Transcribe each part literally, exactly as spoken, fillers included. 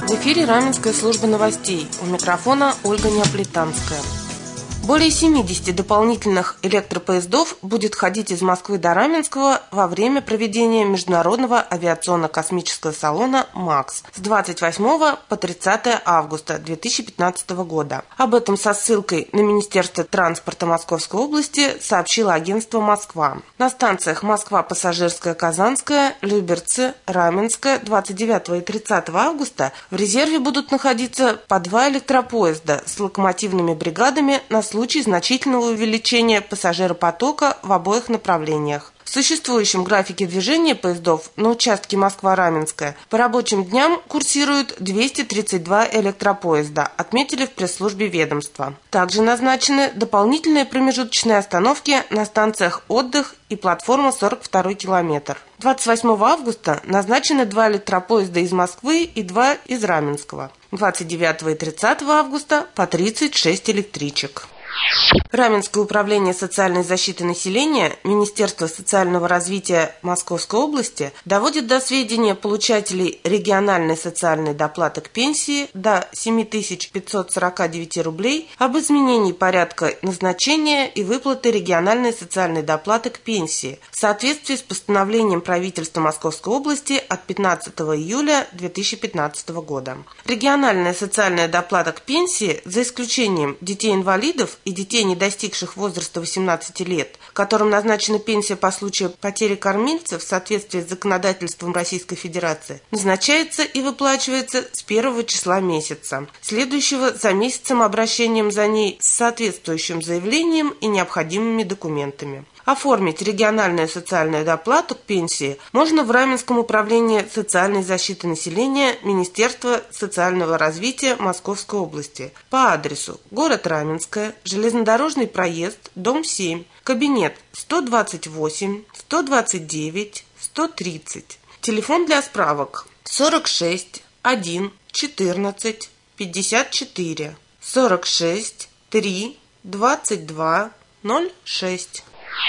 В эфире Раменская служба новостей. У микрофона Ольга Неаполитанская. Более семидесяти дополнительных электропоездов будет ходить из Москвы до Раменского во время проведения Международного авиационно-космического салона МАКС с двадцать восьмого по тридцатое августа две тысячи пятнадцатого года. Об этом со ссылкой на Министерство транспорта Московской области сообщило агентство «Москва». На станциях Москва-Пассажирская, Казанская, Люберцы, Раменская двадцать девятого и тридцатого августа в резерве будут находиться по два электропоезда с локомотивными бригадами на случай случай значительного увеличения пассажиропотока в обоих направлениях. В существующем графике движения поездов на участке Москва-Раменская по рабочим дням курсируют двести тридцать два электропоезда, отметили в пресс-службе ведомства. Также назначены дополнительные промежуточные остановки на станциях «Отдых» и платформа сорок второй километр. двадцать восьмого августа назначены два электропоезда из Москвы и два из Раменского. двадцать девятого и тридцатого августа по тридцать шесть электричек. Раменское управление социальной защиты населения Министерства социального развития Московской области доводит до сведения получателей региональной социальной доплаты к пенсии до семь тысяч пятьсот сорок девять рублей об изменении порядка назначения и выплаты региональной социальной доплаты к пенсии в соответствии с постановлением правительства Московской области от пятнадцатого июля две тысячи пятнадцатого года. Региональная социальная доплата к пенсии, за исключением детей-инвалидов и детей, не достигших возраста восемнадцати лет, которым назначена пенсия по случаю потери кормильца в соответствии с законодательством Российской Федерации, назначается и выплачивается с первого числа месяца, следующего за месяцем обращением за ней с соответствующим заявлением и необходимыми документами. Оформить региональную социальную доплату к пенсии можно в Раменском управлении социальной защиты населения Министерства социального развития Московской области по адресу город Раменское, железнодорожный проезд, дом семь, кабинет сто двадцать восемь, сто двадцать девять, сто тридцать. Телефон для справок сорок шесть, один, четырнадцать, пятьдесят четыре, сорок шесть, три, двадцать два, ноль шесть.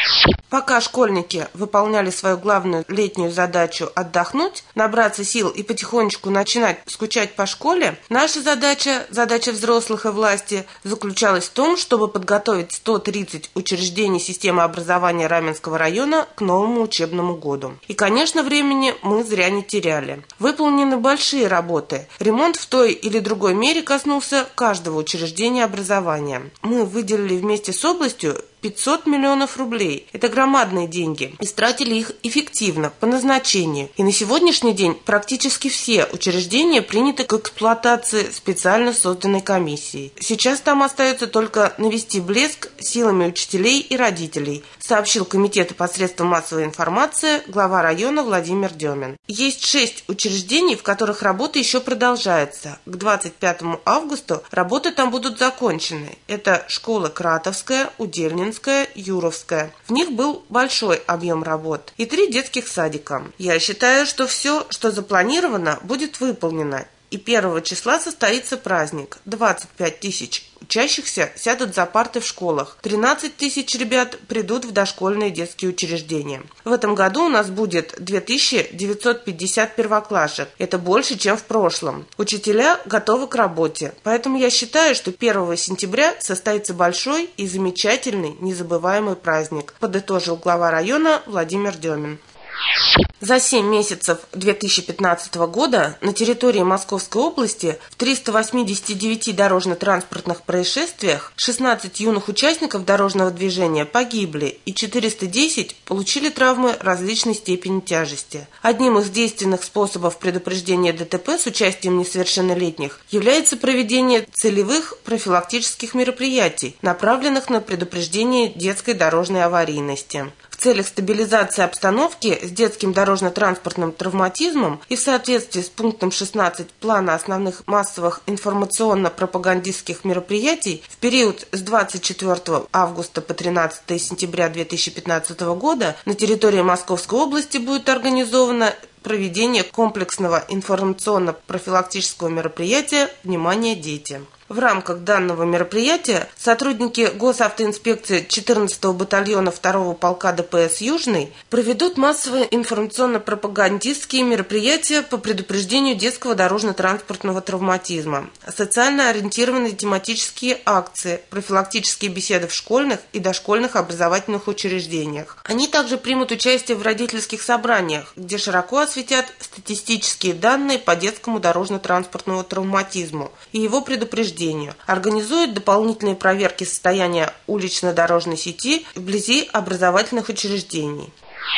Пока школьники выполняли свою главную летнюю задачу отдохнуть, набраться сил и потихонечку начинать скучать по школе, наша задача, задача взрослых и власти, заключалась в том, чтобы подготовить сто тридцать учреждений системы образования Раменского района к новому учебному году. И, конечно, времени мы зря не теряли. Выполнены большие работы. Ремонт в той или другой мере коснулся каждого учреждения образования. Мы выделили вместе с областью пятьсот миллионов рублей. Это громадные деньги. Истратили их эффективно, по назначению. И на сегодняшний день практически все учреждения приняты к эксплуатации специально созданной комиссией. Сейчас там остается только навести блеск силами учителей и родителей, сообщил комитету посредством массовой информации глава района Владимир Демин. Есть шесть учреждений, в которых работа еще продолжается. К двадцать пятому августа работы там будут закончены. Это школа Кратовская, Удельнинская, Юровская. В них был большой объем работ. И три детских садика. Я считаю, что все, что запланировано, будет выполнено. И первого числа состоится праздник. двадцать пять тысяч учащихся сядут за парты в школах. тринадцать тысяч ребят придут в дошкольные детские учреждения. В этом году у нас будет две тысячи девятьсот пятьдесят первоклашек. Это больше, чем в прошлом. Учителя готовы к работе. Поэтому я считаю, что первого сентября состоится большой и замечательный, незабываемый праздник, подытожил глава района Владимир Демин. За семь месяцев две тысячи пятнадцатого года на территории Московской области в триста восьмидесяти девяти дорожно-транспортных происшествиях шестнадцать юных участников дорожного движения погибли и четыреста десять получили травмы различной степени тяжести. Одним из действенных способов предупреждения ДТП с участием несовершеннолетних является проведение целевых профилактических мероприятий, направленных на предупреждение детской дорожной аварийности. В целях стабилизации обстановки с детским дорожно-транспортным травматизмом и в соответствии с пунктом шестнадцать плана основных массовых информационно-пропагандистских мероприятий в период с двадцать четвёртого августа по тринадцатое сентября две тысячи пятнадцатого года на территории Московской области будет организовано проведение комплексного информационно-профилактического мероприятия «Внимание, дети». В рамках данного мероприятия сотрудники госавтоинспекции четырнадцатого батальона второго полка ДПС «Южный» проведут массовые информационно-пропагандистские мероприятия по предупреждению детского дорожно-транспортного травматизма, социально ориентированные тематические акции, профилактические беседы в школьных и дошкольных образовательных учреждениях. Они также примут участие в родительских собраниях, где широко осветят статистические данные по детскому дорожно-транспортному травматизму и его предупреждению, организуют дополнительные проверки состояния улично-дорожной сети вблизи образовательных учреждений.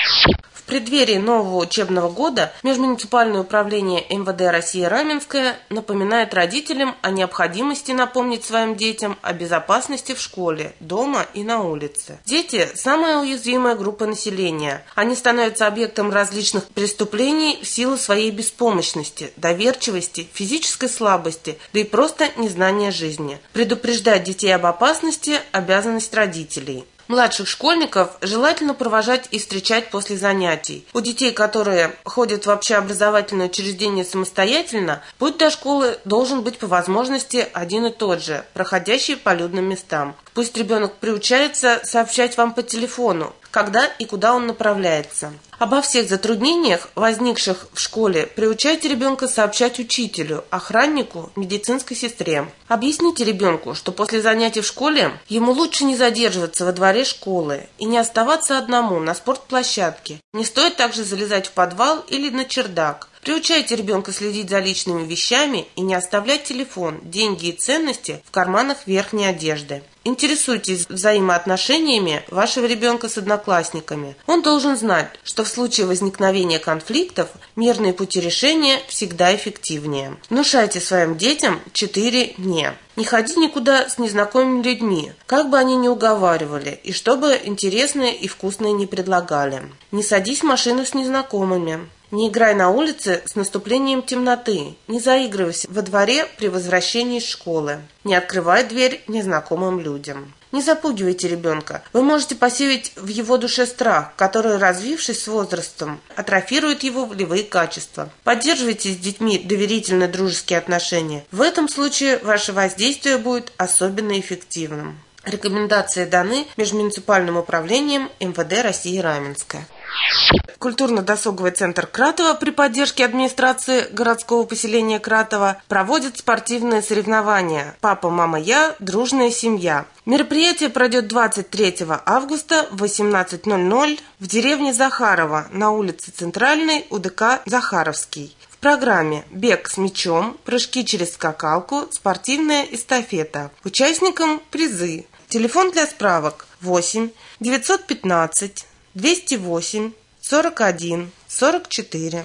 В преддверии нового учебного года Межмуниципальное управление эм вэ дэ России Раменское напоминает родителям о необходимости напомнить своим детям о безопасности в школе, дома и на улице. Дети – самая уязвимая группа населения. Они становятся объектом различных преступлений в силу своей беспомощности, доверчивости, физической слабости, да и просто незнания жизни. Предупреждать детей об опасности – обязанность родителей. Младших школьников желательно провожать и встречать после занятий. У детей, которые ходят в общеобразовательное учреждение самостоятельно, путь до школы должен быть по возможности один и тот же, проходящий по людным местам. Пусть ребенок приучается сообщать вам по телефону, когда и куда он направляется. Обо всех затруднениях, возникших в школе, приучайте ребенка сообщать учителю, охраннику, медицинской сестре. Объясните ребенку, что после занятий в школе ему лучше не задерживаться во дворе школы и не оставаться одному на спортплощадке. Не стоит также залезать в подвал или на чердак. Приучайте ребенка следить за личными вещами и не оставлять телефон, деньги и ценности в карманах верхней одежды. Интересуйтесь взаимоотношениями вашего ребенка с одноклассниками. Он должен знать, что в случае возникновения конфликтов мирные пути решения всегда эффективнее. Внушайте своим детям четыре «не». Не ходи никуда с незнакомыми людьми, как бы они ни уговаривали, и что бы интересное и вкусное не предлагали. Не садись в машину с незнакомыми. Не играй на улице с наступлением темноты. Не заигрывайся во дворе при возвращении из школы. Не открывай дверь незнакомым людям. Не запугивайте ребенка. Вы можете посеять в его душе страх, который, развившись с возрастом, атрофирует его волевые качества. Поддерживайте с детьми доверительные дружеские отношения. В этом случае ваше воздействие будет особенно эффективным. Рекомендации даны Межмуниципальным управлением эм вэ дэ России Раменское. Культурно-досуговый центр Кратово при поддержке администрации городского поселения Кратово проводит спортивные соревнования «Папа, мама, я. Дружная семья». Мероприятие пройдет двадцать третьего августа в восемнадцать ноль ноль в деревне Захарова на улице Центральной у дэ ка «Захаровский». В программе бег с мячом, прыжки через скакалку, спортивная эстафета. Участникам призы. Телефон для справок восемь девятьсот пятнадцать двести восемь сорок один сорок четыре.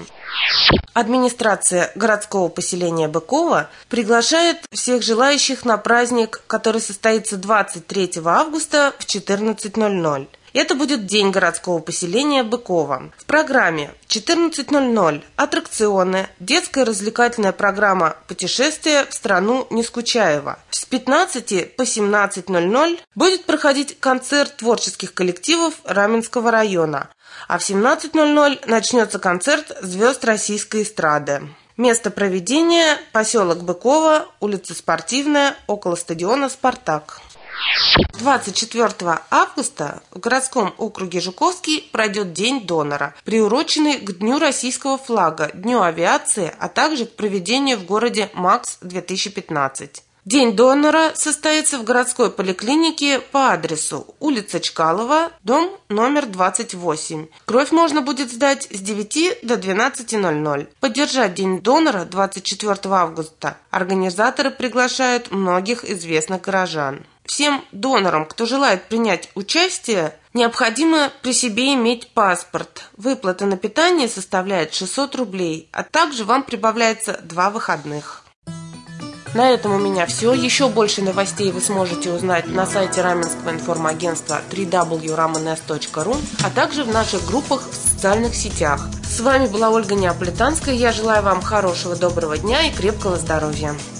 Администрация городского поселения Быково приглашает всех желающих на праздник, который состоится двадцать третьего августа в четырнадцать ноль ноль. Это будет День городского поселения Быково. В программе в четырнадцать ноль ноль аттракционы, детская развлекательная программа «Путешествие в страну Нескучаева». С пятнадцати по семнадцать ноль ноль будет проходить концерт творческих коллективов Раменского района, а в семнадцать ноль ноль начнется концерт звезд российской эстрады. Место проведения – поселок Быково, улица Спортивная, около стадиона «Спартак». двадцать четвёртого августа в городском округе Жуковский пройдет День донора, приуроченный к Дню российского флага, Дню авиации, а также к проведению в городе МАКС две тысячи пятнадцать. День донора состоится в городской поликлинике по адресу улица Чкалова, дом номер двадцать восемь. Кровь можно будет сдать с девяти до двенадцати ноль ноль. Поддержать День донора двадцать четвёртого августа организаторы приглашают многих известных горожан. Всем донорам, кто желает принять участие, необходимо при себе иметь паспорт. Выплата на питание составляет шестьсот рублей, а также вам прибавляется два выходных. На этом у меня все. Еще больше новостей вы сможете узнать на сайте Раменского информагентства дабл ю дабл ю дабл ю точка рамэнэс точка ру, а также в наших группах в социальных сетях. С вами была Ольга Неаполитанская. Я желаю вам хорошего, доброго дня и крепкого здоровья.